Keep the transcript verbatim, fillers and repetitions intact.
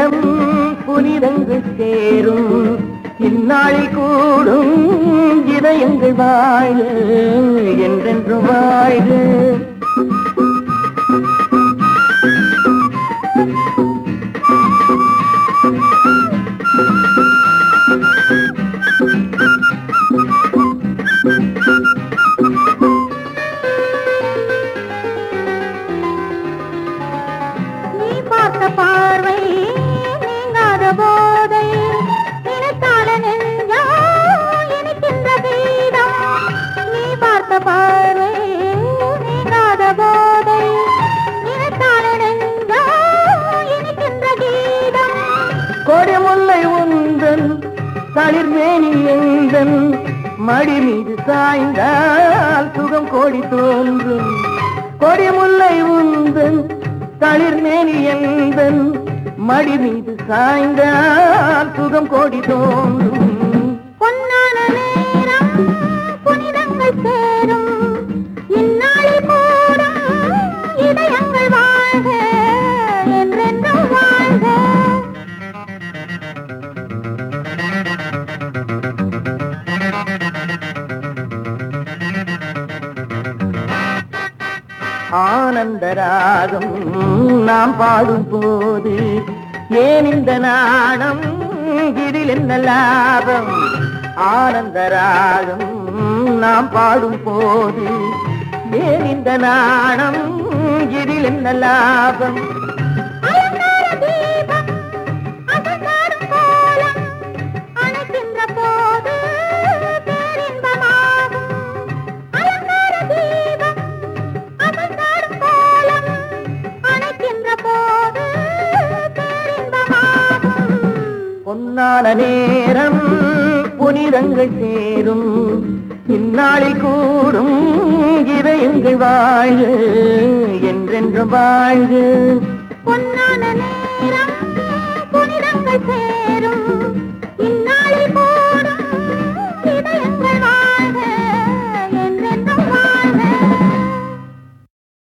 நேரம் புனிதங்கள் சேரும் இந்நாளில் கூடும் இதயங்கள் வாழ்க என்றென்று வாழ்க. நீ பார்த்த பார்வை நீங்காத போதை நினைத்தால நெஞ்சா இனிக்கின்ற கீதம். நீ பார்த்த பார்வை நீங்காத போதை நினைத்தால நெஞ்சா இனிக்கின்ற கீதம். கொடிமுல்லை உந்தன் தளிர்மேனி எந்தன் மடி மீது சாய்ந்தால் சுகம் கோடி தோன்றும். கொடிமுல்லை உந்தன் தளிர்மேனி எந்தன் மடி மீது சாய்ந்தால் சுகம் கோடி தோன்றும். பொன்னான நேரம் புனிதங்கள் சேரும் இந்நாளில் கூடும் இதயங்கள் வாழ்க என்றென்றும் வாழ்க. ஆனந்தராகம் நாம் பாடும் போது ஏன் இந்த நாணம் இதில் என்ன லாபம். ஆனந்தராகம் நாம் பாடும் போது ஏன் இந்த நாணம் இதில் என்ன லாபம். அலங்கார தீபம் அகங்காரம் கோலம் அணைக்கின்ற போது பேரின்பமாகும். அலங்கார தீபம் அகங்காரம் கோலம் அணைக்கின்ற போது பேரின்பமாகும். பொன்னான நேரம் புனிதங்கள் சேரும் இந்நாளில் கூடும் இதயங்கள் வாழ்க என்றென்று வாழ்க. பொன்னான